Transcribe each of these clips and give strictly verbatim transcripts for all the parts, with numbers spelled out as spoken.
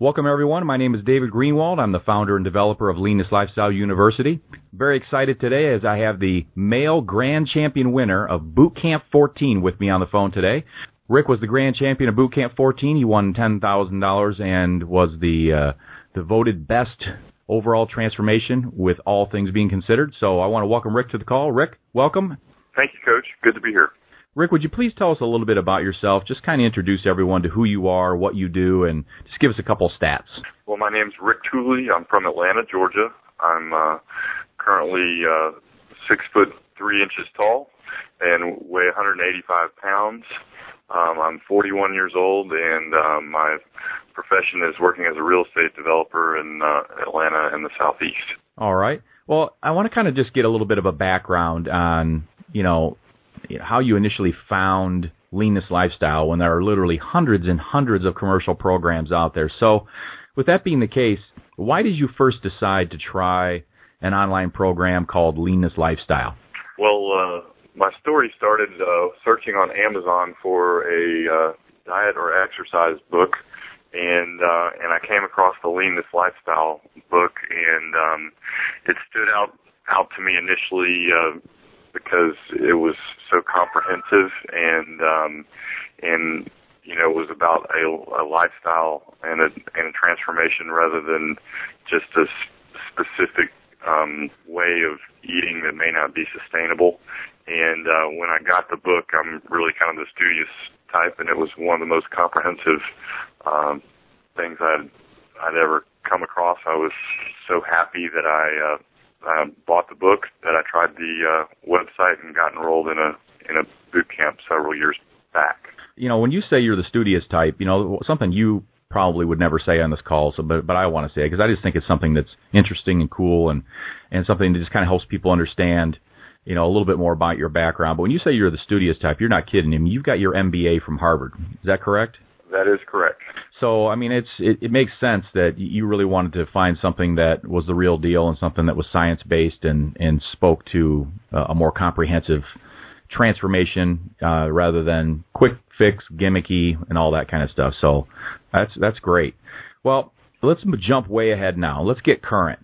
Welcome, everyone. My name is David Greenwald. I'm the founder and developer of Leanness Lifestyle University. Very excited today as I have the male grand champion winner of Boot Camp fourteen with me on the phone today. Rick was the grand champion of Boot Camp fourteen. He won ten thousand dollars and was the uh, the voted best overall transformation with all things being considered. So I want to welcome Rick to the call. Rick, welcome. Thank you, Coach. Good to be here. Rick, would you please tell us a little bit about yourself? Just kind of introduce everyone to who you are, what you do, and just give us a couple stats. Well, my name's Rick Tooley. I'm from Atlanta, Georgia. I'm uh, currently uh, six foot three inches tall and weigh one hundred eighty-five pounds. Um, I'm forty-one years old, and um, my profession is working as a real estate developer in uh, Atlanta and the Southeast. All right. Well, I want to kind of just get a little bit of a background on, you know, how you initially found Leanness Lifestyle when there are literally hundreds and hundreds of commercial programs out there. So with that being the case, why did you first decide to try an online program called Leanness Lifestyle? Well, uh, my story started uh, searching on Amazon for a uh, diet or exercise book, and uh, and I came across the Leanness Lifestyle book, and um, it stood out, out to me initially uh, because it was so comprehensive and um, and you know it was about a, a lifestyle and a, and a transformation rather than just a specific um, way of eating that may not be sustainable. And uh, when I got the book, I'm really kind of the studious type, and it was one of the most comprehensive um, things I'd I'd ever come across. I was so happy that I. Uh, I bought the book, that I tried the uh, website, and got enrolled in a in a boot camp several years back. You know, when you say you're the studious type, you know, something you probably would never say on this call, so but but I want to say it because I just think it's something that's interesting and cool, and and something that just kind of helps people understand, you know, a little bit more about your background. But when you say you're the studious type, you're not kidding. I mean, you've got your M B A from Harvard. Is that correct? That is correct. So, I mean, it's it, it makes sense that you really wanted to find something that was the real deal and something that was science-based and, and spoke to uh, a more comprehensive transformation uh, rather than quick fix, gimmicky, and all that kind of stuff. So that's that's great. Well, let's jump way ahead now. Let's get current.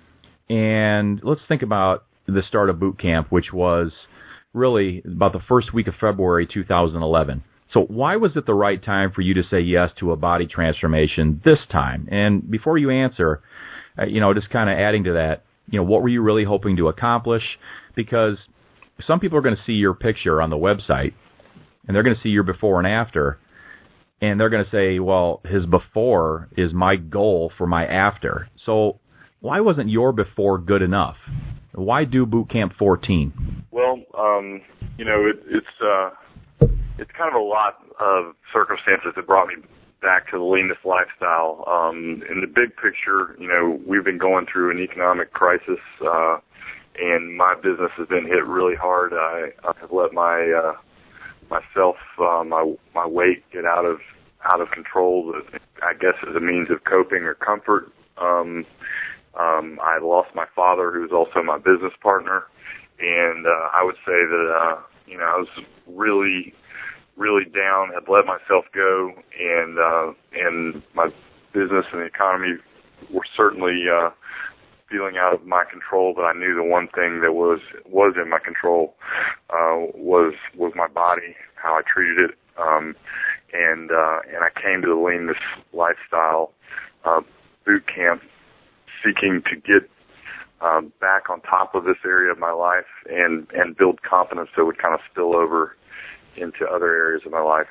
And let's think about the start of boot camp, which was really about the first week of February two thousand eleven. So why was it the right time for you to say yes to a body transformation this time? And before you answer, uh, you know, just kind of adding to that, you know, what were you really hoping to accomplish? Because some people are going to see your picture on the website, and they're going to see your before and after, and they're going to say, well, his before is my goal for my after. So why wasn't your before good enough? Why do Boot Camp fourteen? Well, um, you know, it, it's... Uh It's kind of a lot of circumstances that brought me back to the leanness lifestyle. Um, in the big picture, you know, we've been going through an economic crisis, uh, and my business has been hit really hard. I, I have let my uh, myself, uh, my my weight get out of out of control. I guess as a means of coping or comfort. Um, um, I lost my father, who was also my business partner, and uh, I would say that uh, you know I was really. really down, had let myself go, and uh, and my business and the economy were certainly uh, feeling out of my control. But I knew the one thing that was was in my control uh, was was my body, how I treated it, um, and uh, and I came to the Leanness Lifestyle uh, boot camp seeking to get uh, back on top of this area of my life and and build confidence that would kind of spill over into other areas of my life.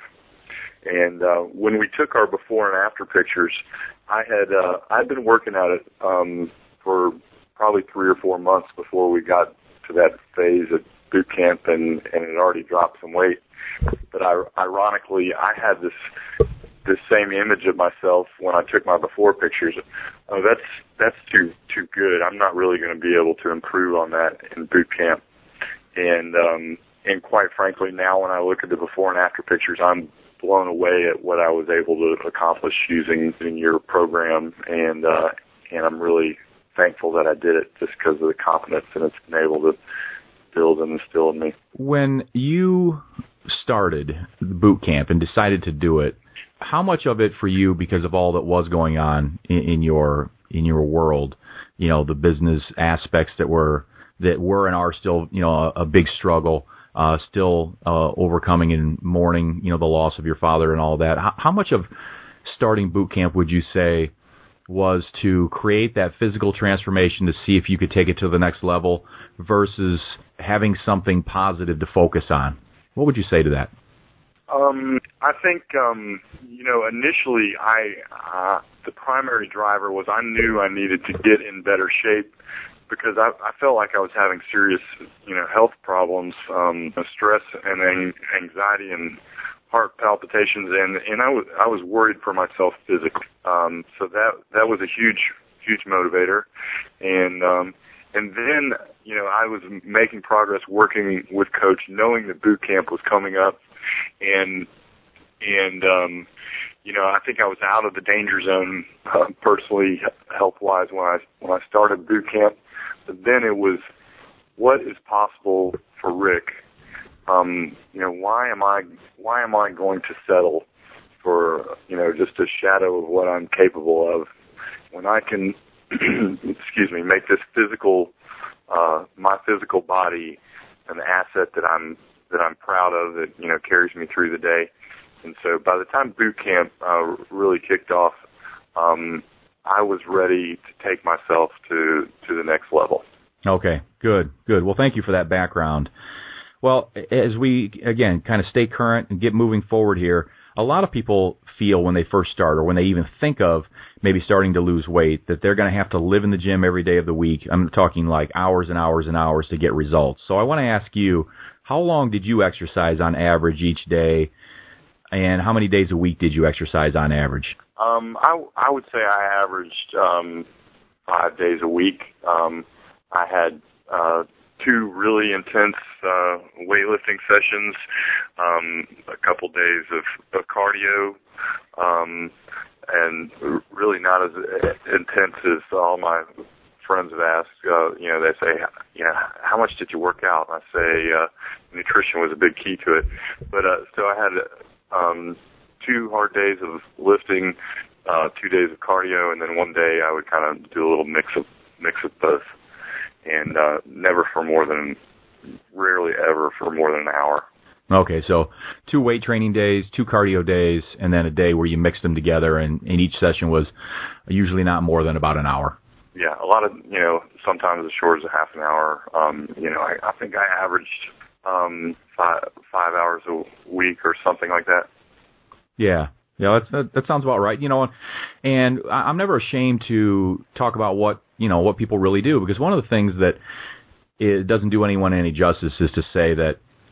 And uh, when we took our before and after pictures, I had uh, I'd been working at it um, for probably three or four months before we got to that phase at boot camp, and, and it already dropped some weight. But I, ironically, I had this this same image of myself when I took my before pictures. Oh, that's that's too too good. I'm not really going to be able to improve on that in boot camp. And um, And quite frankly, now when I look at the before and after pictures, I'm blown away at what I was able to accomplish using in your program, and uh, and I'm really thankful that I did it just because of the confidence that it's been able to build and instill in me. When you started the boot camp and decided to do it, how much of it for you, because of all that was going on in, in your in your world, you know, the business aspects that were that were and are still, you know, a, a big struggle, uh, still uh, overcoming and mourning, you know, the loss of your father and all that. How, how much of starting boot camp would you say was to create that physical transformation to see if you could take it to the next level versus having something positive to focus on? What would you say to that? Um, I think, um, you know, initially I, uh, the primary driver was I knew I needed to get in better shape because I, I felt like I was having serious, you know, health problems, um, stress and anxiety and heart palpitations, and, and I was, I was worried for myself physically. Um, so that, that was a huge, huge motivator. And, um, and then, you know, I was making progress working with Coach, knowing that boot camp was coming up. And, and, um, you know, I think I was out of the danger zone, uh, personally, health-wise when I, when I started boot camp. But then it was, what is possible for Rick? Um, you know, why am I, why am I going to settle for, you know, just a shadow of what I'm capable of when I can, excuse me, make this physical, uh, my physical body an asset that I'm, that I'm proud of, that, you know, carries me through the day. And so by the time boot camp, uh, really kicked off, um, I was ready to take myself to, to the next level. Okay, good, good. Well, thank you for that background. Well, as we, again, kind of stay current and get moving forward here, a lot of people feel when they first start or when they even think of maybe starting to lose weight that they're going to have to live in the gym every day of the week. I'm talking like hours and hours and hours to get results. So I want to ask you, how long did you exercise on average each day, and how many days a week did you exercise on average? Um, I, I would say I averaged um, five days a week. Um, I had uh, two really intense uh, weightlifting sessions, um, a couple days of, of cardio, um, and really not as intense as all my friends have asked. Uh, you know, they say, you know, how much did you work out? And I say uh, nutrition was a big key to it. But uh, so I had um, two hard days of lifting, uh, two days of cardio, and then one day I would kind of do a little mix of mix of both. And uh, never for more than, rarely ever for more than an hour. Okay, so two weight training days, two cardio days, and then a day where you mixed them together, and, and each session was usually not more than about an hour. Yeah, a lot of, you know, sometimes as short as a half an hour. Um, you know, I, I think I averaged um, five, five hours a week or something like that. Yeah. Yeah, that's, that, that sounds about right. You know, and I'm never ashamed to talk about what, you know, what people really do, because one of the things that it doesn't do anyone any justice is to say that,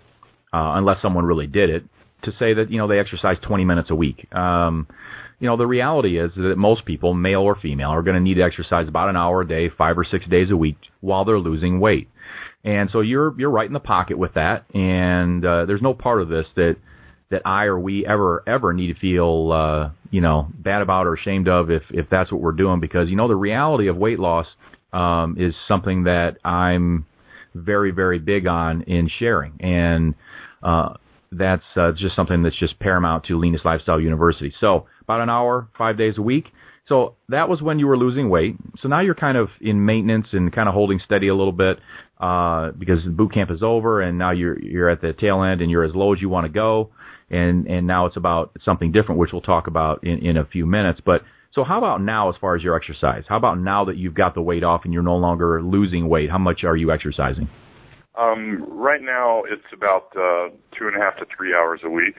uh, unless someone really did it, to say that, you know, they exercise twenty minutes a week. Um, you know, the reality is that most people, male or female, are going to need to exercise about an hour a day, five or six days a week while they're losing weight. And so you're you're right in the pocket with that, and uh, there's no part of this that that I or we ever, ever need to feel, uh, you know, bad about or ashamed of if, if that's what we're doing, because, you know, the reality of weight loss um, is something that I'm very, very big on in sharing. And uh, that's uh, just something that's just paramount to Leanness Lifestyle University. So about an hour, five days a week. So that was when you were losing weight. So now you're kind of in maintenance and kind of holding steady a little bit uh, because boot camp is over, and now you're you're at the tail end and you're as low as you want to go. And and now it's about something different, which we'll talk about in, in a few minutes. But so how about now as far as your exercise? How about now that you've got the weight off and you're no longer losing weight? How much are you exercising? Um, right now it's about uh, two and a half to three hours a week.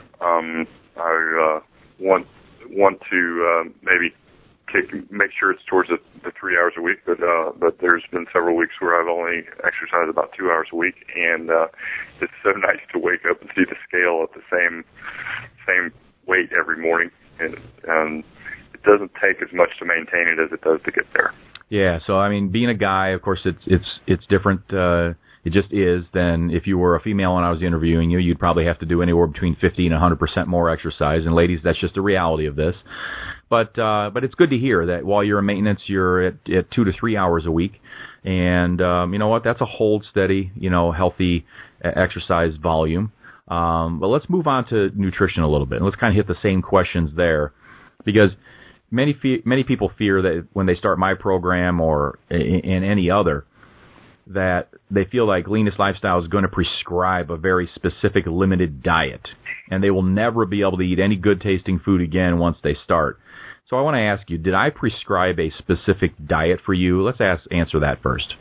Um, I uh, want want to uh, maybe kick, make sure it's towards the, the three hours a week, but uh, but there's been several weeks where I've only exercised about two hours a week, and uh, it's so nice to wake up and see the scale at the same same weight every morning, and um, it doesn't take as much to maintain it as it does to get there. Yeah, so I mean, being a guy, of course, it's it's it's different. Uh, it just is than if you were a female and I was interviewing you. You'd probably have to do anywhere between fifty and one hundred percent more exercise. And ladies, that's just the reality of this. But uh, but it's good to hear that while you're in maintenance, you're at, at two to three hours a week. And um, you know what? That's a hold steady, you know, healthy exercise volume. Um, but let's move on to nutrition a little bit, and let's kind of hit the same questions there, because many fe- many people fear that when they start my program or in, in any other, that they feel like Leanest Lifestyle is going to prescribe a very specific, limited diet, and they will never be able to eat any good-tasting food again once they start. So I want to ask you, did I prescribe a specific diet for you? Let's ask, answer that first.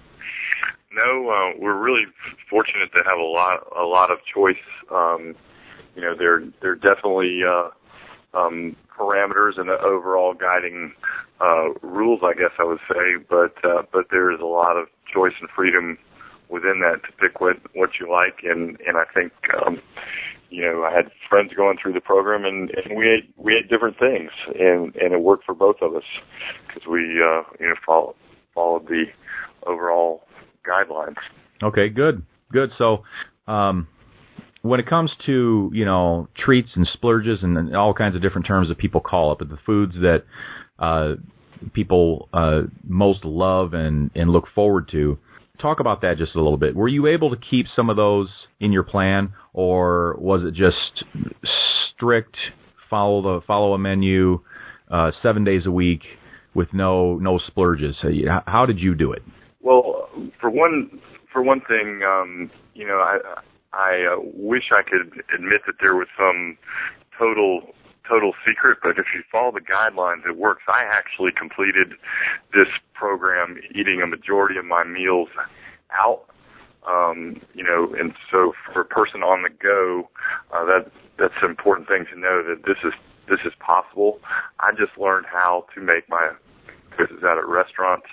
No, uh, we're really fortunate to have a lot, a lot of choice. Um, you know, there, there are definitely uh, um, parameters and overall guiding uh, rules, I guess I would say, but uh, but there is a lot of choice and freedom within that to pick what what you like, and and I think. Um, You know, I had friends going through the program, and, and we ate we ate different things, and, and it worked for both of us because we uh, you know follow, followed the overall guidelines. Okay, good, good. So, um, when it comes to you know treats and splurges and, and all kinds of different terms that people call it, but the foods that uh, people uh, most love and, and look forward to. Talk about that just a little bit. Were you able to keep some of those in your plan, or was it just strict follow the follow a menu uh, seven days a week with no no splurges? How did you do it? Well, for one for one thing, um, you know, I I uh, wish I could admit that there was some total. total secret, but if you follow the guidelines, it works. I actually completed this program eating a majority of my meals out, um, you know, and so for a person on the go, uh, that that's an important thing to know that this is this is possible. I just learned how to make my visits out at restaurants,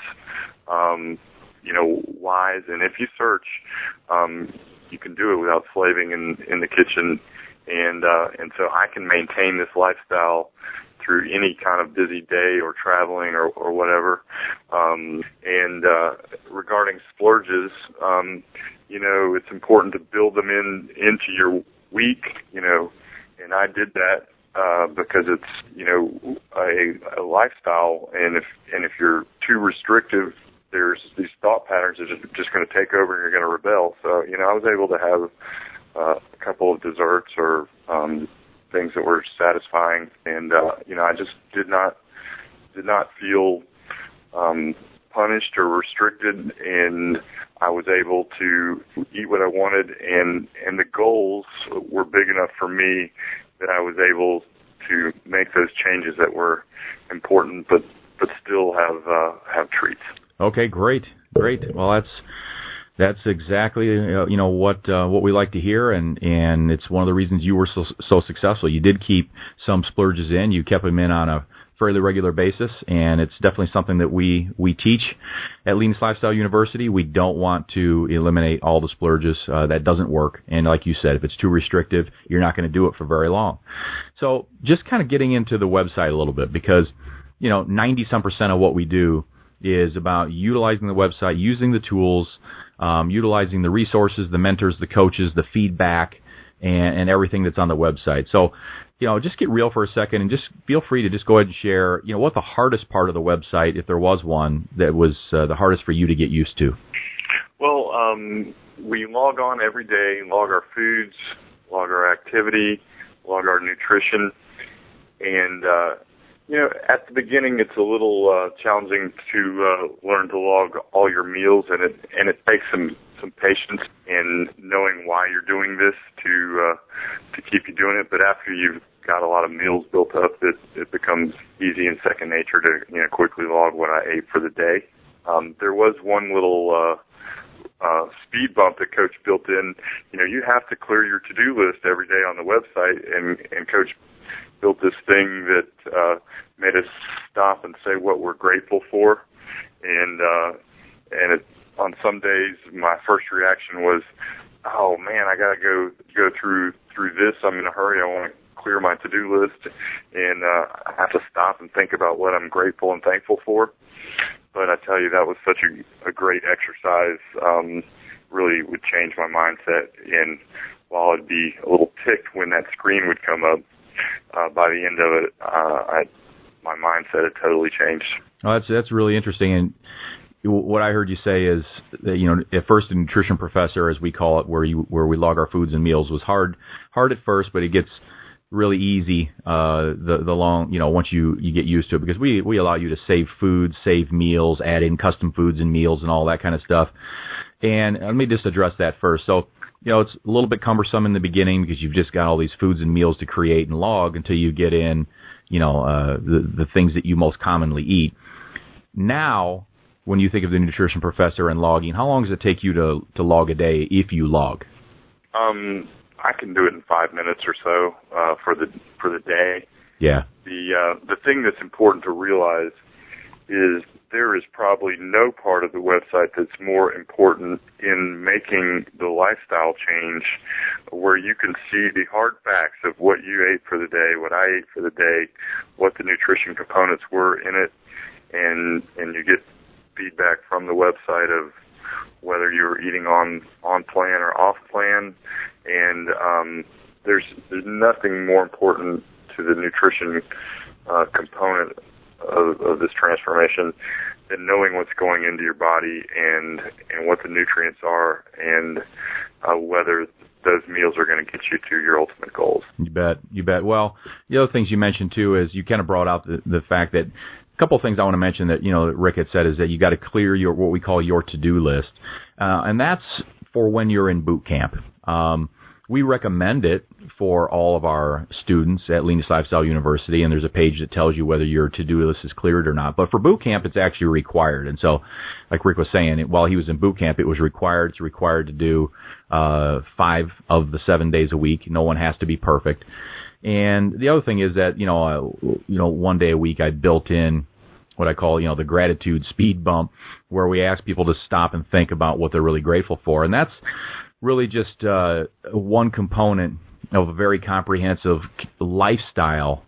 um, you know, wise, and if you search, um, you can do it without slaving in in the kitchen. And uh, and so I can maintain this lifestyle through any kind of busy day or traveling or, or whatever. Um, and uh, regarding splurges, um, you know, it's important to build them in into your week, you know, and I did that uh, because it's, you know, a, a lifestyle. And if and if you're too restrictive, there's these thought patterns that are just, just going to take over and you're going to rebel. So, you know, I was able to have Uh, a couple of desserts or um, things that were satisfying, and uh, you know, I just did not did not feel um, punished or restricted, and I was able to eat what I wanted, and and the goals were big enough for me that I was able to make those changes that were important, but but still have uh, have treats. Okay, great, great. Well, that's. That's exactly uh, you know what uh, what we like to hear, and, and it's one of the reasons you were so so successful. You did keep some splurges in. You kept them in on a fairly regular basis, and it's definitely something that we, we teach at Leanest Lifestyle University. We don't want to eliminate all the splurges. Uh, that doesn't work. And like you said, if it's too restrictive, you're not going to do it for very long. So just kind of getting into the website a little bit, because you know ninety some percent of what we do is about utilizing the website, using the tools, Um, utilizing the resources, the mentors, the coaches, the feedback, and, and everything that's on the website. So, you know, just get real for a second and just feel free to just go ahead and share, you know, what the hardest part of the website, if there was one, that was uh, the hardest for you to get used to. Well, um, we log on every day, log our foods, log our activity, log our nutrition, and uh, you know, at the beginning, it's a little uh, challenging to uh, learn to log all your meals, and it and it takes some, some patience in knowing why you're doing this to uh, to keep you doing it. But after you've got a lot of meals built up, it, it becomes easy and second nature to you know quickly log what I ate for the day. Um, there was one little uh, uh, speed bump that Coach built in. You know, you have to clear your to-do list every day on the website, and, and Coach built this thing that uh, made us stop and say what we're grateful for. And uh, and it, on some days, my first reaction was, "Oh man, I gotta go go through through this. I'm in a hurry. I want to clear my to-do list, and uh, I have to stop and think about what I'm grateful and thankful for." But I tell you, that was such a, a great exercise. Um, really would change my mindset. And while I'd be a little ticked when that screen would come up, Uh, by the end of it, uh, I, my mindset had totally changed. Oh, that's that's really interesting. And what I heard you say is that, you know, at first, the nutrition professor, as we call it, where you where we log our foods and meals, was hard hard at first, but it gets really easy uh, the the long, you know, once you, you get used to it, because we we allow you to save foods, save meals, add in custom foods and meals and all that kind of stuff. And let me just address that first. So, you know, it's a little bit cumbersome in the beginning because you've just got all these foods and meals to create and log until you get in, you know, uh, the the things that you most commonly eat. Now, when you think of the nutrition professor and logging, how long does it take you to to log a day if you log? Um. I can do it in five minutes or so uh, for the for the day. Yeah. The uh, the thing that's important to realize is there is probably no part of the website that's more important in making the lifestyle change, where you can see the hard facts of what you ate for the day, what I ate for the day, what the nutrition components were in it, and and you get feedback from the website of whether you're eating on on plan or off plan. And um, there's there's nothing more important to the nutrition uh, component of, of this transformation than knowing what's going into your body and and what the nutrients are, and uh, whether those meals are going to get you to your ultimate goals. You bet, you bet. Well, the other things you mentioned too is you kind of brought out the, the fact that a couple of things I want to mention that, you know, that Rick had said is that you got to clear your what we call your to-do list, uh, and that's for when you're in boot camp. Um, We recommend it for all of our students at Leanness Lifestyle University, and there's a page that tells you whether your to-do list is cleared or not. But for boot camp, it's actually required. And so, like Rick was saying, while he was in boot camp, it was required. It's required to do uh, five of the seven days a week. No one has to be perfect. And the other thing is that, you know, uh, you know, one day a week I built in what I call, you know, the gratitude speed bump, where we ask people to stop and think about what they're really grateful for. And that's really just uh, one component of a very comprehensive lifestyle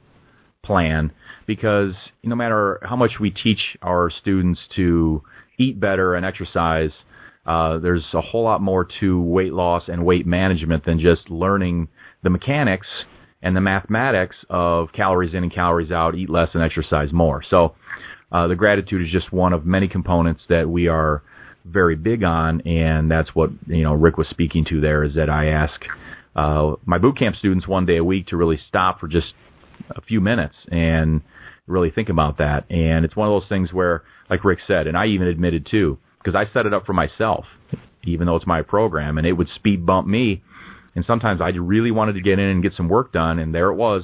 plan, because no matter how much we teach our students to eat better and exercise, uh, there's a whole lot more to weight loss and weight management than just learning the mechanics and the mathematics of calories in and calories out, eat less and exercise more. So uh, the gratitude is just one of many components that we are very big on, and that's what, you know, Rick was speaking to there, is that I ask uh, my boot camp students one day a week to really stop for just a few minutes and really think about that. And it's one of those things where, like Rick said, and I even admitted too, because I set it up for myself, even though it's my program, and it would speed bump me. And sometimes I really wanted to get in and get some work done, and there it was.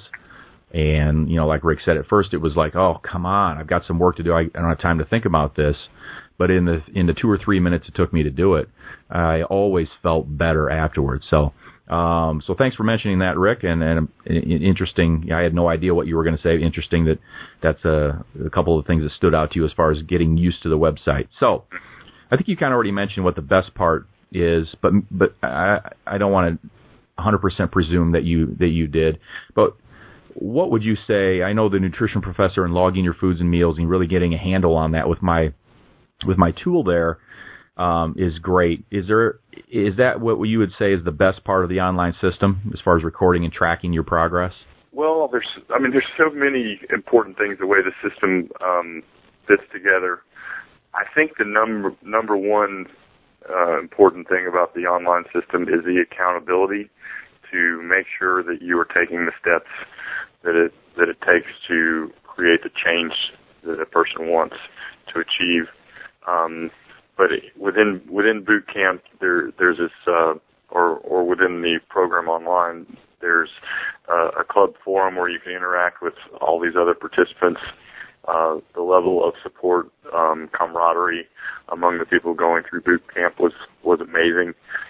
And, you know, like Rick said, at first it was like, oh, come on, I've got some work to do. I, I don't have time to think about this. But in the in the two or three minutes it took me to do it, I always felt better afterwards. So, um, so thanks for mentioning that, Rick. And, and interesting. I had no idea what you were going to say. Interesting that that's a, a couple of things that stood out to you as far as getting used to the website. So, I think you kind of already mentioned what the best part is, but but I I don't want to one hundred percent presume that you that you did. But what would you say? I know the nutrition professor and logging your foods and meals and really getting a handle on that with my with my tool there um, is great. Is there is that what you would say is the best part of the online system as far as recording and tracking your progress? Well, there's I mean there's so many important things the way the system um, fits together. I think the number number one uh, important thing about the online system is the accountability, to make sure that you are taking the steps that it that it takes to create the change that a person wants to achieve. Um, but it, within within boot camp, there there's this, uh, or or within the program online, there's uh, a club forum where you can interact with all these other participants. Uh, the level of support, um, camaraderie among the people going through boot camp was was amazing.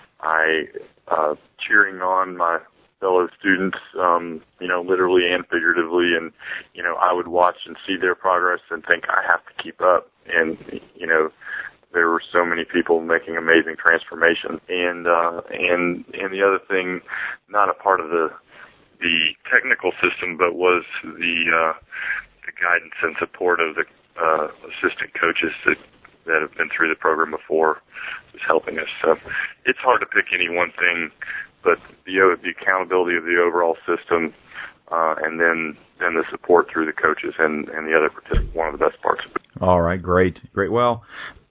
I uh, cheering on my fellow students, um, you know, literally and figuratively, and you know, I would watch and see their progress and think I have to keep up. And you know, there were so many people making amazing transformations. And uh, and and the other thing, not a part of the the technical system, but was the uh, the guidance and support of the uh, assistant coaches that that have been through the program before, is helping us. So it's hard to pick any one thing, but the the accountability of the overall system, uh, and then then the support through the coaches and, and the other participants, one of the best parts of it. All right, great, great. Well,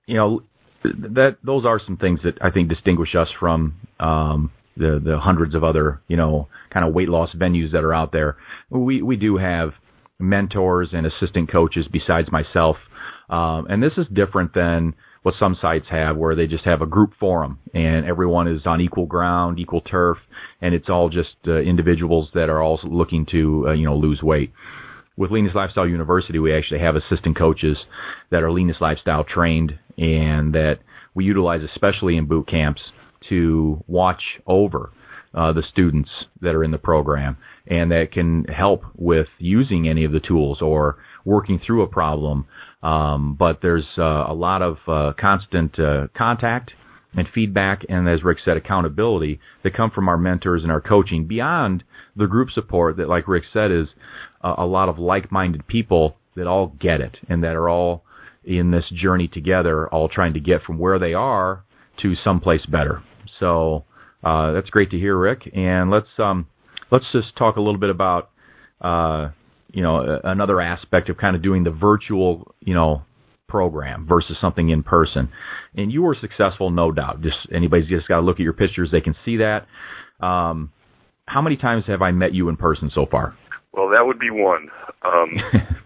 you know, that those are some things that I think distinguish us from um, the the hundreds of other, you know, kind of weight loss venues that are out there. We we do have mentors and assistant coaches besides myself, um, and this is different than what some sites have, where they just have a group forum and everyone is on equal ground, equal turf, and it's all just uh, individuals that are all looking to uh, you know lose weight. With Leanness Lifestyle University, we actually have assistant coaches that are Leanness Lifestyle trained and that we utilize especially in boot camps to watch over uh, the students that are in the program and that can help with using any of the tools or working through a problem. Um, but there's uh, a lot of uh, constant uh, contact and feedback and, as Rick said, accountability that come from our mentors and our coaching beyond the group support that, like Rick said, is a lot of like-minded people that all get it and that are all in this journey together, all trying to get from where they are to someplace better. So uh, that's great to hear, Rick. And let's um, let's just talk a little bit about uh, you know another aspect of kind of doing the virtual you know program versus something in person. And you were successful, no doubt. Just anybody's just got to look at your pictures; they can see that. Um, how many times have I met you in person so far? Well, that would be one. Um,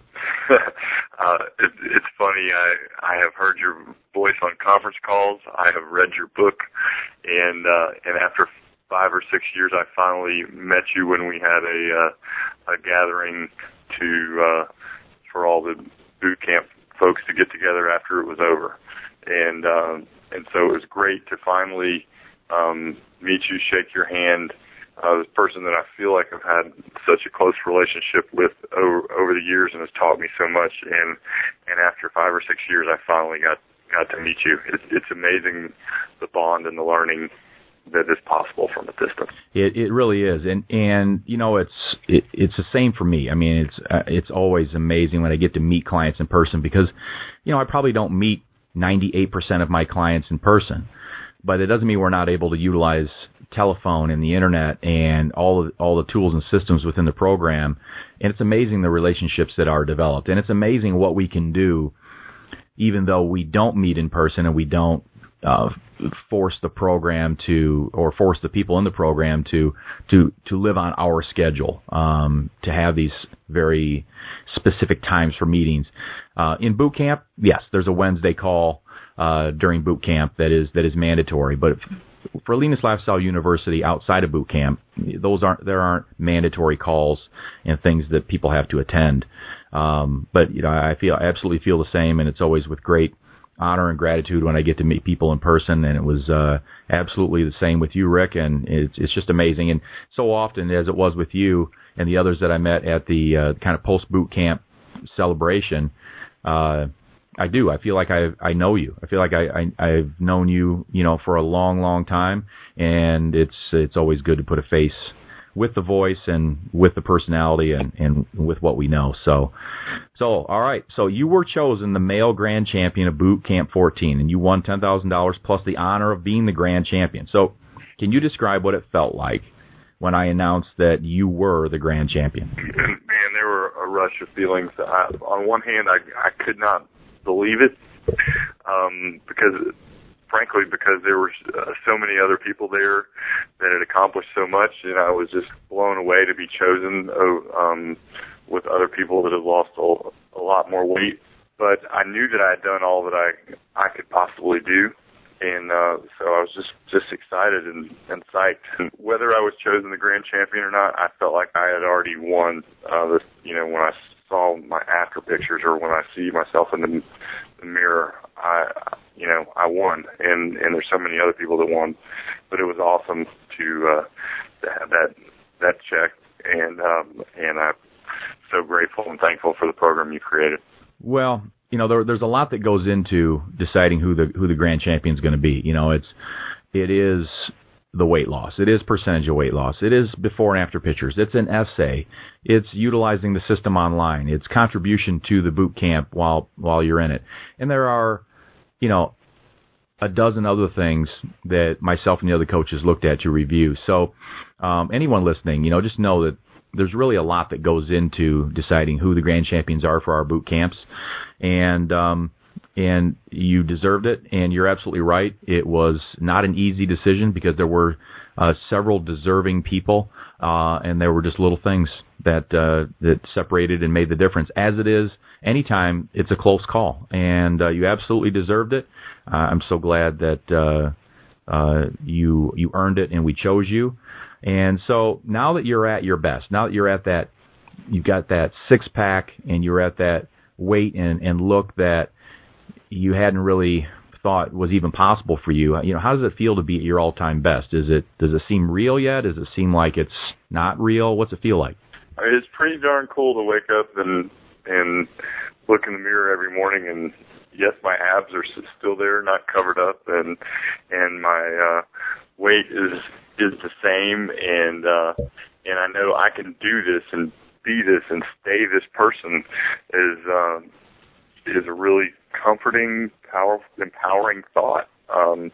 uh, it, it's funny. I I have heard your voice on conference calls. I have read your book, and uh, and after five or six years, I finally met you when we had a uh, a gathering to uh, for all the boot camp folks to get together after it was over, and um, and so it was great to finally um, meet you, shake your hand. Uh, this person that I feel like I've had such a close relationship with over, over the years and has taught me so much. And, and after five or six years, I finally got, got to meet you. It's, it's amazing the bond and the learning that is possible from a distance. It, it really is. And, and, you know, it's, it, it's the same for me. I mean, it's, uh, it's always amazing when I get to meet clients in person because, you know, I probably don't meet ninety-eight percent of my clients in person. But it doesn't mean we're not able to utilize telephone and the internet and all of, all the tools and systems within the program. And it's amazing the relationships that are developed. And it's amazing what we can do even though we don't meet in person and we don't uh, force the program to or force the people in the program to to, to live on our schedule, um, to have these very specific times for meetings. Uh, in boot camp, yes, there's a Wednesday call Uh, during boot camp that is that is mandatory, but for Leanness Lifestyle University outside of boot camp, those aren't there aren't mandatory calls and things that people have to attend. Um, but you know, I feel I absolutely feel the same, and it's always with great honor and gratitude when I get to meet people in person. And it was uh, absolutely the same with you, Rick, and it's it's just amazing. And so often as it was with you and the others that I met at the uh, kind of post boot camp celebration. Uh, I do. I feel like I I know you. I feel like I, I I've known you, you know, for a long, long time, and it's it's always good to put a face with the voice and with the personality and, and with what we know. So, so all right. So you were chosen the male grand champion of Boot Camp fourteen, and you won ten thousand dollars plus the honor of being the grand champion. So, can you describe what it felt like when I announced that you were the grand champion? Man, there were a rush of feelings. I, on one hand, I I could not believe it, um, because, frankly, because there were uh, so many other people there that had accomplished so much, and I was just blown away to be chosen um, with other people that had lost a, a lot more weight. But I knew that I had done all that I I could possibly do, and uh, so I was just, just excited and, and psyched. And whether I was chosen the grand champion or not, I felt like I had already won. Uh, this, you know, when I saw my after pictures or when I see myself in the, the mirror, I, you know, I won, and, and there's so many other people that won, but it was awesome to, uh, to have that, that check, and, um, and I'm so grateful and thankful for the program you created. Well, you know, there, there's a lot that goes into deciding who the, who the grand champion is going to be. You know, it's, it is the weight loss. It is percentage of weight loss. It is before and after pictures. It's an essay. It's utilizing the system online. It's contribution to the boot camp while while you're in it. And there are, you know, a dozen other things that myself and the other coaches looked at to review. So um, anyone listening, you know, just know that there's really a lot that goes into deciding who the grand champions are for our boot camps. And um, and you deserved it. And you're absolutely right. It was not an easy decision because there were uh, several deserving people, uh, and there were just little things that uh, that separated and made the difference. As it is, anytime it's a close call, and uh, you absolutely deserved it. Uh, I'm so glad that uh, uh, you you earned it, and we chose you. And so now that you're at your best, now that you're at that, you've got that six pack, and you're at that weight and, and look that you hadn't really thought was even possible for you. You know, how does it feel to be at your all-time best? Is it does it seem real yet? Does it seem like it's not real? What's it feel like? It's pretty darn cool to wake up and and look in the mirror every morning, and yes, my abs are still there, not covered up, and and my uh, weight is is the same, and uh, and I know I can do this and be this and stay this person is uh, is a really comforting, powerful, empowering thought. Um,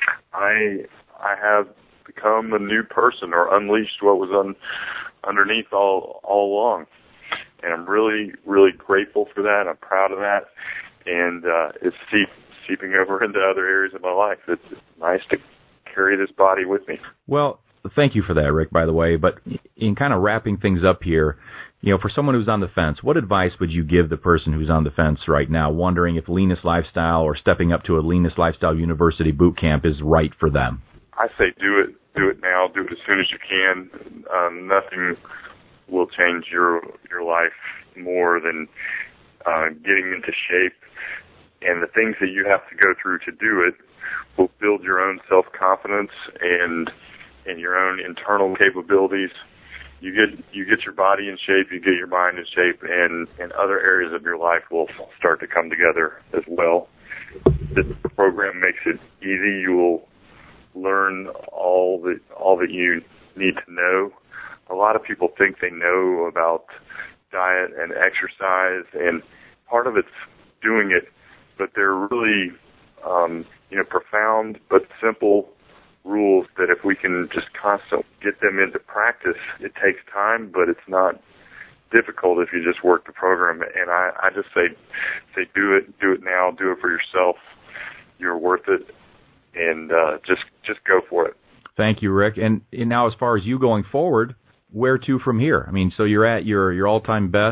I I have become a new person, or unleashed what was un, underneath all all along, and I'm really really grateful for that. I'm proud of that, and uh, it's seep, seeping over into other areas of my life. It's, it's nice to carry this body with me. Well, thank you for that, Rick, by the way. But in kind of wrapping things up here, you know, for someone who's on the fence, what advice would you give the person who's on the fence right now, wondering if Leanness Lifestyle or stepping up to a Leanness Lifestyle University boot camp is right for them? I say do it. Do it now. Do it as soon as you can. Um, nothing will change your your life more than uh, getting into shape. And the things that you have to go through to do it will build your own self-confidence and and your own internal capabilities. You get you get your body in shape, you get your mind in shape, and, and other areas of your life will start to come together as well. This program makes it easy. You will learn all that all that you need to know. A lot of people think they know about diet and exercise, and part of it's doing it, but they're really um, you know profound but simple rules that if we can just constantly get them into practice, it takes time, but it's not difficult if you just work the program. And I, I just say, say do it, do it now, do it for yourself. You're worth it, and uh, just just go for it. Thank you, Rick. And, and now, as far as you going forward, where to from here? I mean, so you're at your your all-time best.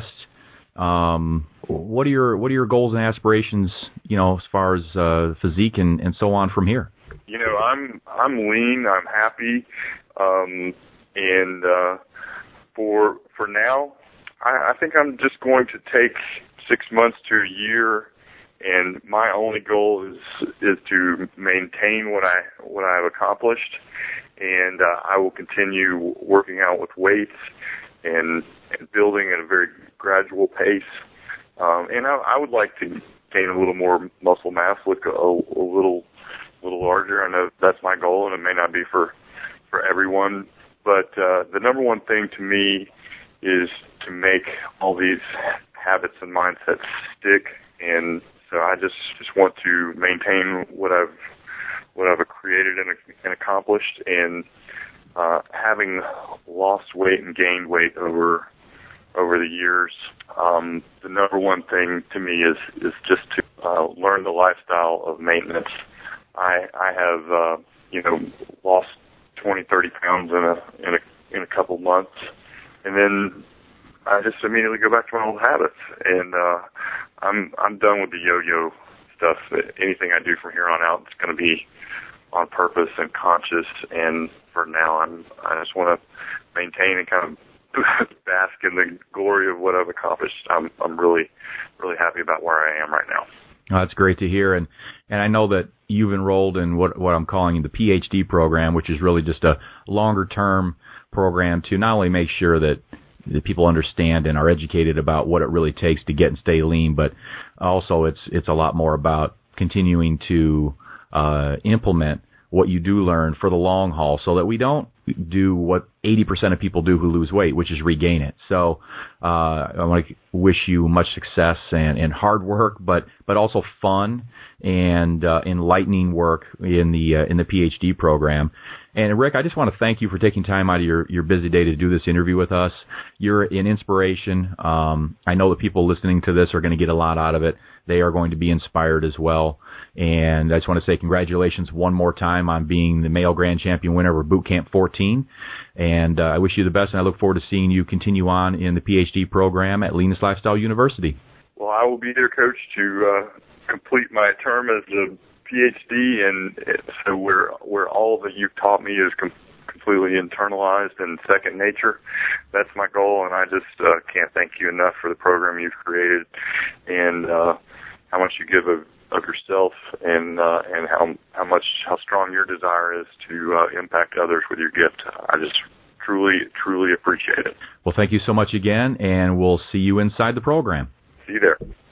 Um, what are your what are your goals and aspirations? You know, as far as uh, physique and, and so on from here. You know, I'm I'm lean. I'm happy, um, and uh, for for now, I, I think I'm just going to take six months to a year, and my only goal is is to maintain what I what I've accomplished, and uh, I will continue working out with weights and, and building at a very gradual pace. Um, and I, I would like to gain a little more muscle mass, look a, a little. A little larger. I know that's my goal, and it may not be for for everyone. But uh, the number one thing to me is to make all these habits and mindsets stick. And so I just, just want to maintain what I've what I've created and, and accomplished. And uh, having lost weight and gained weight over over the years, um, the number one thing to me is is just to uh, learn the lifestyle of maintenance. I, I have, uh, you know, lost twenty, thirty pounds in a, in a, in a couple months. And then I just immediately go back to my old habits. And, uh, I'm, I'm done with the yo-yo stuff. Anything I do from here on out, it's going to be on purpose and conscious. And for now, I'm, I just want to maintain and kind of bask in the glory of what I've accomplished. I'm, I'm really, really happy about where I am right now. Oh, that's great to hear, and and I know that you've enrolled in what what I'm calling the P H D program, which is really just a longer term program to not only make sure that, that people understand and are educated about what it really takes to get and stay lean, but also it's it's a lot more about continuing to uh, implement what you do learn for the long haul, so that we don't do what eighty percent of people do who lose weight, which is regain it. So uh, I want to wish you much success and, and hard work, but but also fun and uh, enlightening work in the uh, in the PhD program. And Rick, I just want to thank you for taking time out of your, your busy day to do this interview with us. You're an inspiration. Um, I know that people listening to this are going to get a lot out of it. They are going to be inspired as well. And I just want to say congratulations one more time on being the male grand champion winner of Boot Camp fourteen. And uh, I wish you the best, and I look forward to seeing you continue on in the PhD program at Leanness Lifestyle University. Well, I will be there, Coach, to uh, complete my term as a PhD, and so where where all that you've taught me is com- completely internalized and second nature. That's my goal, and I just uh, can't thank you enough for the program you've created and uh, how much you give of, of yourself, and uh, and how how much how strong your desire is to uh, impact others with your gift. I just truly truly appreciate it. Well, thank you so much again, and we'll see you inside the program. See you there.